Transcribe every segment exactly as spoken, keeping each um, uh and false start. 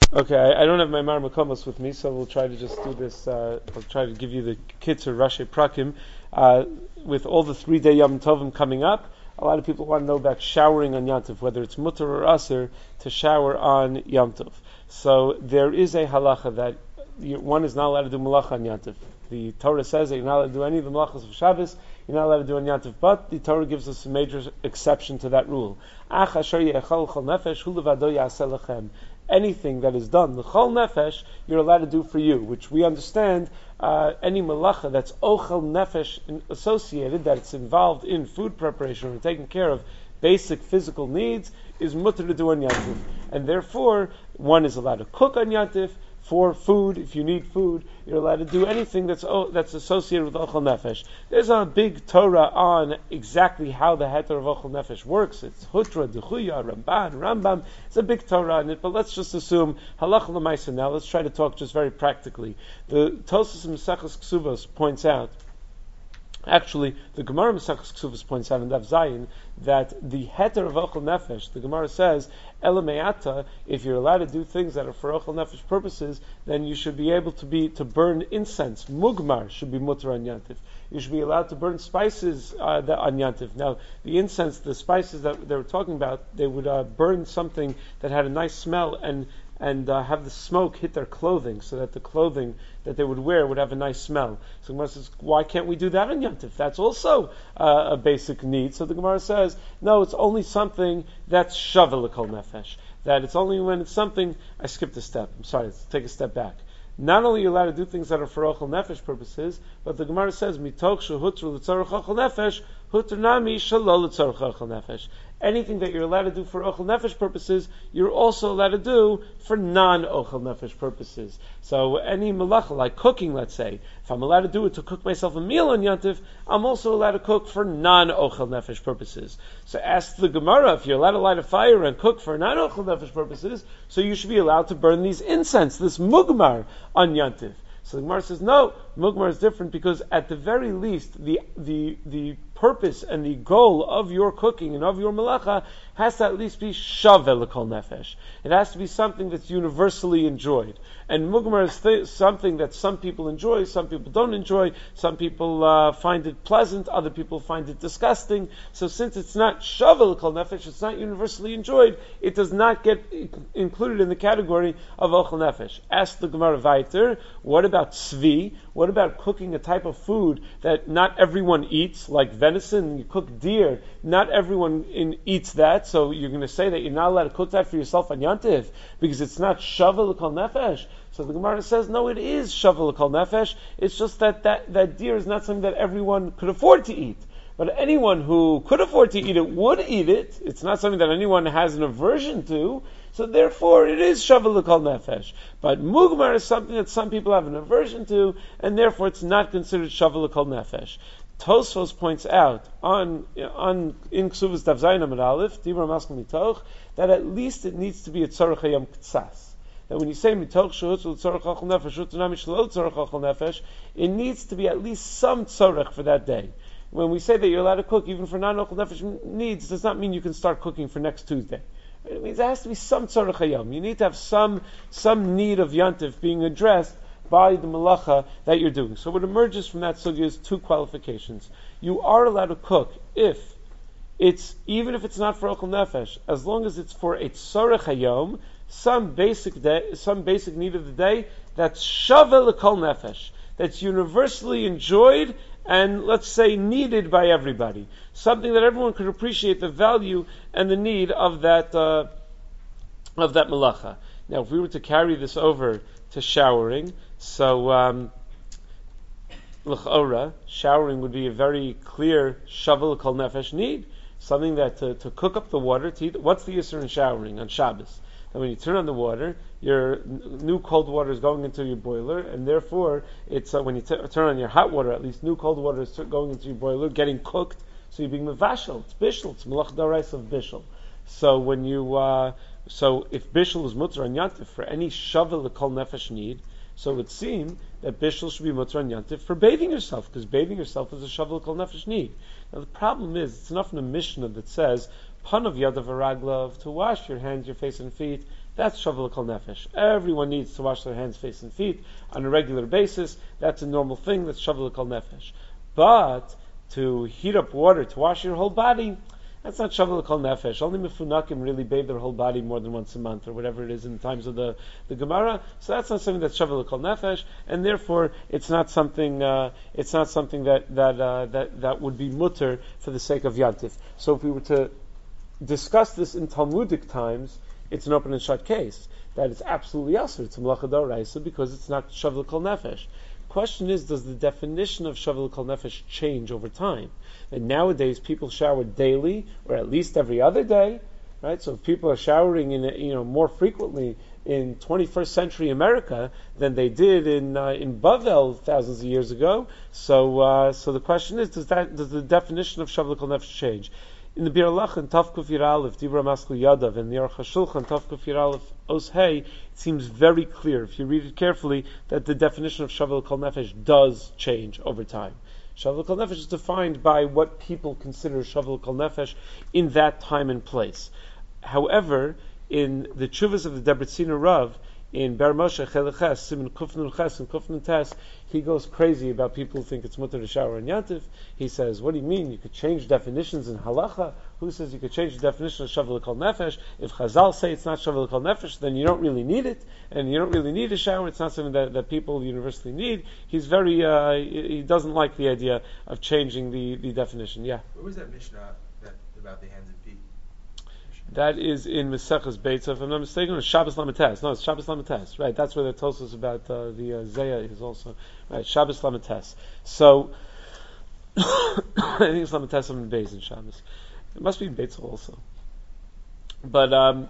Okay, I, I don't have my Mar Makomos with me, so we'll try to just do this. Uh, I'll try to give you the Kitzur Rashi Prakim. Uh, with all the three-day Yom Tovim coming up, a lot of people want to know about showering on Yom Tov, whether it's mutter or aser to shower on Yom Tov. So there is a halacha that you, one is not allowed to do malacha on Yom Tov. The Torah says that you're not allowed to do any of the malachas of Shabbos, you're not allowed to do on Yom Tov, but the Torah gives us a major exception to that rule. Ach asher ye'echal chol nefesh hu levado ya'aseh lechem. Anything that is done, the chol nefesh, you're allowed to do for you, which we understand, uh, any malacha that's ochel nefesh in, associated, that it's involved in food preparation or taking care of basic physical needs, is mutter to do on Yom Tov. And therefore, one is allowed to cook on Yom Tov for food. If you need food, you're allowed to do anything that's oh, that's associated with ochel nefesh. There's a big Torah on exactly how the heter of ochel nefesh works. It's Hutra, Dechuya, Ramban, Rambam. It's a big Torah on it, but let's just assume halacha l'maisa now. Let's try to talk just very practically. The Tosas Maseches Ksuvos points out, actually, the Gemara Maseches Ksuvos points out in Daf Zayin that the heter of ochel nefesh, the Gemara says, Elameata, if you're allowed to do things that are for ochel nefesh purposes, then you should be able to be to burn incense. Mugmar should be mutter on Yom Tov. You should be allowed to burn spices uh, that, on Yom Tov. Now, the incense, the spices that they were talking about, they would uh, burn something that had a nice smell and and uh, have the smoke hit their clothing, so that the clothing that they would wear would have a nice smell. So the Gemara says, why can't we do that on Yom Tov? That's also uh, a basic need. So the Gemara says, no, it's only something that's shava l'kol nefesh. That it's only when it's something, I skipped a step, I'm sorry, let's take a step back. Not only are you allowed to do things that are for ochel nefesh purposes, but the Gemara says, mitoch shehutru l'tzorach ochel nefesh, hutru nami shalol l'tzorach ochel nefesh. Anything that you're allowed to do for ochel nefesh purposes, you're also allowed to do for non-ochel nefesh purposes. So any malacha, like cooking, let's say, if I'm allowed to do it to cook myself a meal on Yom Tov, I'm also allowed to cook for non-ochel nefesh purposes. So ask the Gemara, if you're allowed to light a fire and cook for non-ochel nefesh purposes, so you should be allowed to burn these incense, this mugmar, on Yom Tov. So the Gemara says, no, mugmar is different because at the very least, the the the purpose and the goal of your cooking and of your malacha has to at least be shaveh l'kol nefesh. It has to be something that's universally enjoyed. And mugmar is th- something that some people enjoy, some people don't enjoy, some people uh, find it pleasant, other people find it disgusting. So since it's not shaveh l'kol nefesh, it's not universally enjoyed, it does not get included in the category of ochel nefesh. Ask the Gemara Vayter, what about tzvi? What about cooking a type of food that not everyone eats, like venison? You cook deer, not everyone in, eats that, so you're going to say that you're not allowed to cook that for yourself on Yom Tov because it's not shaveh l'kol nefesh. So the Gemara says, no, it is shaveh l'kol nefesh. It's just that, that that deer is not something that everyone could afford to eat. But anyone who could afford to eat it would eat it. It's not something that anyone has an aversion to. So therefore, it is shaveh l'kol nefesh. But mugmar is something that some people have an aversion to, and therefore it's not considered shaveh l'kol nefesh. Tosfos points out on on in Ksuvas Daf Zayin Amud Aleph, Dibra Maskel Mitoch, that at least it needs to be a tzorach hayom ktsas. That when you say mitoch shehutzu l'tzorach ochel nefesh, hutzu nami shelo l'tzorach ochel nefesh, it needs to be at least some tzorach for that day. When we say that you're allowed to cook even for non-ochel nefesh needs, does not mean you can start cooking for next Tuesday. It means there has to be some tzorach hayom. You need to have some some need of Yom Tov being addressed by the malacha that you're doing. So what emerges from that sugya is two qualifications. You are allowed to cook if it's, even if it's not for ochel nefesh, as long as it's for a tzorech hayom, some basic day, some basic need of the day, that's shaveh l'kol nefesh, that's universally enjoyed and, let's say, needed by everybody. Something that everyone could appreciate the value and the need of that uh, of that malacha. Now, if we were to carry this over to showering, so um, l'chora, showering would be a very clear shaveh l'kol nefesh need. Something that to, to cook up the water, to eat. What's the issur in showering on Shabbos? And when you turn on the water, your new cold water is going into your boiler, and therefore, it's uh, when you t- turn on your hot water, at least new cold water is t- going into your boiler, getting cooked, so you're being mevashel. It's bishul. It's melach d'oraisa of bishul. So when you, uh, so if bishul is mutter on Yom Tov for any shaveh l'kol nefesh need, so it would seem that bishul should be mutter on Yom Tov for bathing yourself, because bathing yourself is a shaveh l'kol nefesh need. Now the problem is, it's enough in a Mishnah that says, Panav yadav v'raglav, to wash your hands, your face, and feet. That's shavuot kol nefesh. Everyone needs to wash their hands, face, and feet on a regular basis. That's a normal thing. That's shavuot kol nefesh. But to heat up water to wash your whole body, that's not shavuot kol nefesh. Only mefunakim really bathe their whole body more than once a month, or whatever it is in the times of the, the Gemara. So that's not something that's shavuot kol nefesh, and therefore it's not something uh, it's not something that that, uh, that that would be mutter for the sake of yantif. So if we were to discuss this in Talmudic times, it's an open and shut case that it's absolutely asur. It's a melacha d'oraisa because it's not shavuot kol nefesh. Question is, does the definition of shavuot kol nefesh change over time? And nowadays, people shower daily, or at least every other day, right? So if people are showering in, you know, more frequently in twenty-first century America than they did in uh, in Bavel thousands of years ago, so uh, so the question is, does that does the definition of shavuot kol nefesh change? In the Bir Alach Tav Kuf Yir Aleph, Dibra Maskul Yadav, and the Aruch HaShulchan Tav Kuf Yir Aleph Os Hey, it seems very clear, if you read it carefully, that the definition of shavuot kol nefesh does change over time. Shavuot kol nefesh is defined by what people consider shavuot kol nefesh in that time and place. However, in the Tshuvas of the Debretziner Rav, in Ber Moshe Cheleches, Siman Kufnun Ches and Kufnun Tes, he goes crazy about people who think it's mutter to shower in Yantif. He says, what do you mean? You could change definitions in halacha? Who says you could change the definition of shavuot kol nefesh? If Chazal say it's not shavuot kol nefesh, then you don't really need it, and you don't really need a shower. It's not something that, that people universally need. He's very, uh, he doesn't like the idea of changing the, the definition. Yeah? Where was that Mishnah that, about the hands and feet? That is in Maseches Beitza, if I'm not mistaken, it's Shabbos Lamates. No, it's Shabbos Lamates, right? That's where the tells us about uh, the uh, Zayah is also, right? Shabbos Lamates. So, I think it's Lamates on the Beis in Shabbos. It must be in Beitza also. But, um,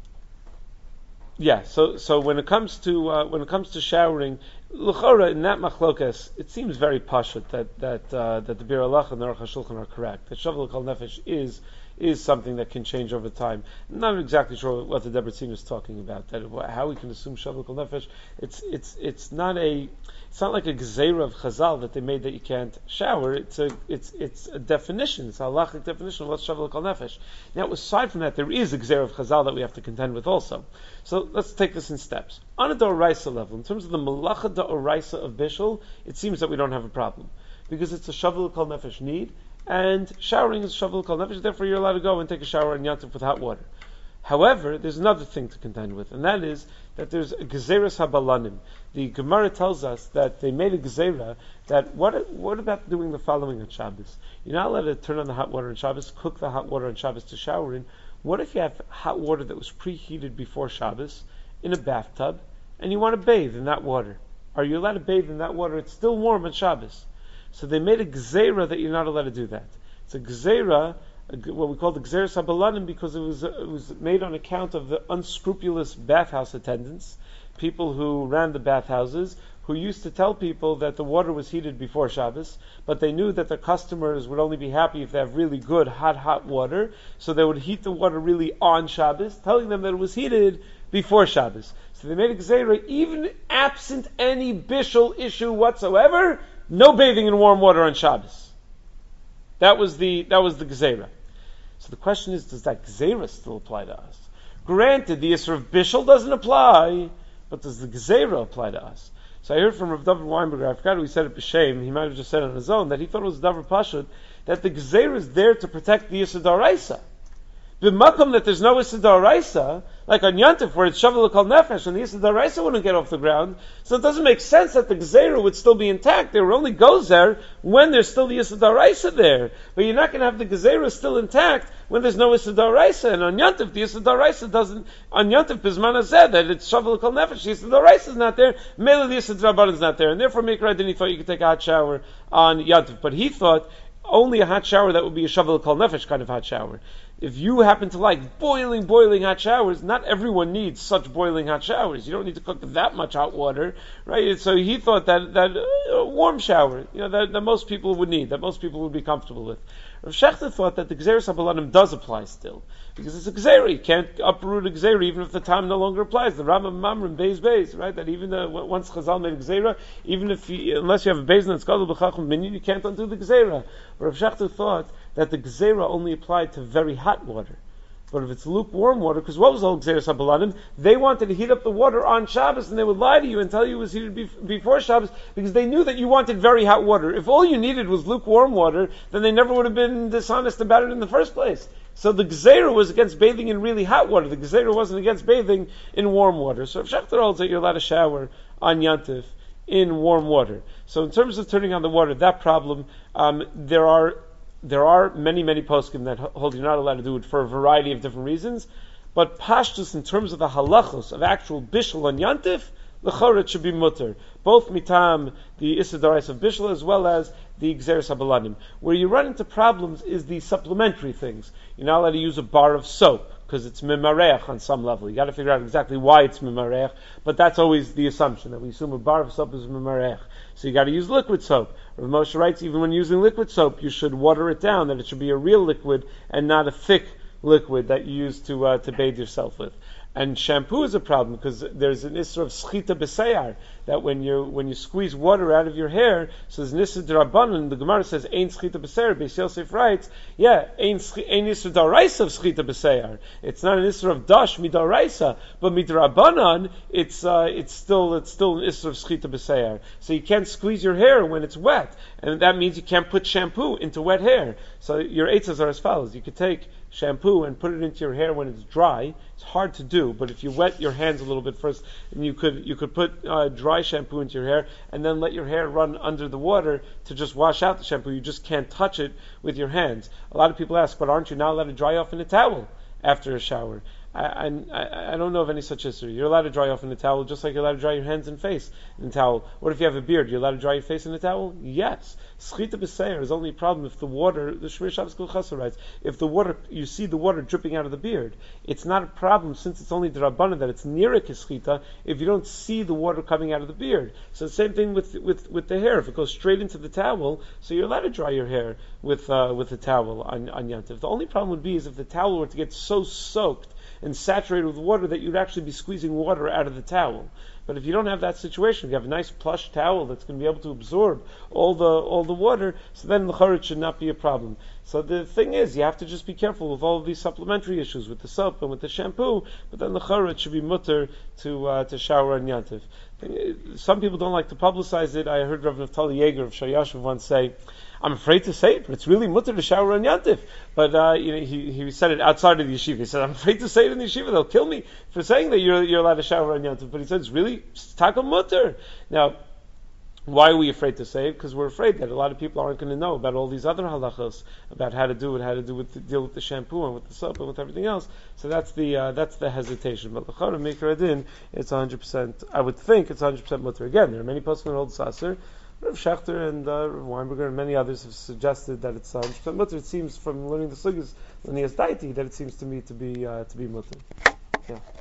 yeah, so so when it comes to uh, when it comes to showering, l'chora in that machlokes, it seems very pashut that that uh, that the Bir Alach and the Aruch HaShulchan are correct. That shavuot kol nefesh is is something that can change over time. I'm not exactly sure what the Debretzin is talking about. That how we can assume shavuot kol nefesh. It's it's it's not a it's not like a gzeira of Chazal that they made that you can't shower. It's a it's it's a definition. It's a halachic definition of what's shavuot kol nefesh. Now, aside from that, there is a gzeira of Chazal that we have to contend with also. So let's take this in steps. On a d'oraisa level, in terms of the malacha d'oraisa of bishul, it seems that we don't have a problem because it's a shavuot kol nefesh need. And showering is shavuot kol nefesh, therefore you're allowed to go and take a shower in Yantif with hot water. However, there's another thing to contend with, and that is that there's a gezeras habalanim. The Gemara tells us that they made a gezerah that what what about doing the following on Shabbos? You're not allowed to turn on the hot water on Shabbos, cook the hot water on Shabbos to shower in. What if you have hot water that was preheated before Shabbos in a bathtub, and you want to bathe in that water? Are you allowed to bathe in that water? It's still warm on Shabbos. So they made a gzeira that you're not allowed to do that. It's a gzeira, what we call the gzeira sabalanim, because it was it was made on account of the unscrupulous bathhouse attendants, people who ran the bathhouses, who used to tell people that the water was heated before Shabbos, but they knew that their customers would only be happy if they have really good, hot, hot water, so they would heat the water really on Shabbos, telling them that it was heated before Shabbos. So they made a gzeira, even absent any bishul issue whatsoever, no bathing in warm water on Shabbos. That was the that was the gzeira. So the question is, does that gzeira still apply to us? Granted, the Yisra of Bishul doesn't apply, but does the gzeira apply to us? So I heard from Rav David Weinberger, I forgot who he said it b'shem, he might have just said it on his own, that he thought it was Davar Pashut, that the gzeira is there to protect the Yisra Daraisa. B'makom that there's no Yisra Daraisa, like on Yantif where it's shavuot kol nefesh and the Yisra Daraisa wouldn't get off the ground, so it doesn't make sense that the gzeira would still be intact. There only goes there when there's still the Yisra Daraisa there. But you're not going to have the gzeira still intact when there's no Yisra Daraisa. And on Yantif, the Yisra Daraisa doesn't, on Yantif, Bismana said that it's shavuot kol nefesh, the Yisra Daraisa is not there, Mela the Yisra Drabanan is not there. And therefore, Meikra Adin, he thought you could take a hot shower on Yantif. But he thought only a hot shower that would be a shavuot kol nefesh kind of hot shower. If you happen to like boiling, boiling hot showers, not everyone needs such boiling hot showers. You don't need to cook that much hot water, right? So he thought that that uh, warm shower, you know, that, that most people would need, that most people would be comfortable with. Rav Shechter thought that the Gzeira Sabalanim does apply still, because it's a Gzeira. You can't uproot a Gzeira even if the time no longer applies. The Rambam Mamrim Beis Beis, right? That even uh, once Chazal made a Gzeira, even if you, unless you have a Beis that's Gadol B'Chacham Minyan, you can't undo the Gzeira. Rav Shechter thought that the Gzeira only applied to very hot water. But if it's lukewarm water, because what was all Gzeres HaBaladim? They wanted to heat up the water on Shabbos, and they would lie to you and tell you it was heated bef- before Shabbos, because they knew that you wanted very hot water. If all you needed was lukewarm water, then they never would have been dishonest about it in the first place. So the Gzeira was against bathing in really hot water. The Gzeira wasn't against bathing in warm water. So if Shechter holds that you're allowed to shower on Yantif in warm water. So in terms of turning on the water, that problem, um, there are there are many, many poskim that hold you're not allowed to do it for a variety of different reasons. But pashtus, in terms of the halachos of actual bishul on Yantif, l'chorah should be mutter, both mitam the Isidarais of bishul as well as the Gzeres HaBaladim. Where you run into problems is the supplementary things. You're not allowed to use a bar of soap because it's mimareach on some level. You got to figure out exactly why it's mimareach, but that's always the assumption that we assume a bar of soap is mimareach. So you got to use liquid soap. Rav Moshe writes even when using liquid soap, you should water it down, that it should be a real liquid and not a thick liquid that you use to uh, to bathe yourself with. And shampoo is a problem because there's an issur of schita b'seyar, that when you when you squeeze water out of your hair, so there's an issur d'Rabbanan. The Gemara says ein schita b'seyar. Beis Yosef writes, yeah, ein ein issur d'oraisa of schita b'seyar. It's not an issur of dash midoraisa, but midrabbanan, it's uh, it's still it's still an issur of schita b'seyar. So you can't squeeze your hair when it's wet, and that means you can't put shampoo into wet hair. So your eitzas are as follows: you could take shampoo and put it into your hair when it's dry. It's hard to do, but if you wet your hands a little bit first, and you could you could put uh, dry shampoo into your hair and then let your hair run under the water to just wash out the shampoo. You just can't touch it with your hands. A lot of people ask, but aren't you now allowed to dry off in a towel after a shower? I, I I don't know of any such history. You're allowed to dry off in a towel just like you're allowed to dry your hands and face in a towel. What if you have a beard? You're allowed to dry your face in a towel? Yes. Schita b'seir is only a problem if the water, the Shmir Shabbos Kol Chasser writes, if the water, you see the water dripping out of the beard. It's not a problem since it's only the Rabbanah that it's near a schita if you don't see the water coming out of the beard. So the same thing with with, with the hair. If it goes straight into the towel, so you're allowed to dry your hair with uh, with a towel on, on Yantiv. The only problem would be is if the towel were to get so soaked and saturated with water that you'd actually be squeezing water out of the towel. But if you don't have that situation, if you have a nice plush towel that's going to be able to absorb all the all the water, so then the l'chorah should not be a problem. So the thing is, you have to just be careful with all of these supplementary issues with the soap and with the shampoo. But then the l'chorah should be mutter to uh, to shower on Yantiv. Some people don't like to publicize it. I heard Rav Naftali Yeager of Shayashuv once say, I'm afraid to say it, but it's really mutter to shower on Yantif. But uh, you know, he he said it outside of the yeshiva. He said, I'm afraid to say it in the yeshiva. They'll kill me for saying that you're you're allowed to shower on Yantif. But he said, it's really tackle mutter. Now, why are we afraid to say it? Because we're afraid that a lot of people aren't going to know about all these other halachos, about how to do it, how to do with the, deal with the shampoo and with the soap and with everything else. So that's the uh, that's the hesitation. But l'chorah mikra adin, it's one hundred percent. I would think it's one hundred percent mutter. Again, there are many poskim that hold sasser. Rav Schechter and uh, Rav Weinberger and many others have suggested that it's one hundred percent mutter. It seems from learning the sugyas, Lenias Daiti, that it seems to me to be uh, to be mutter. Yeah.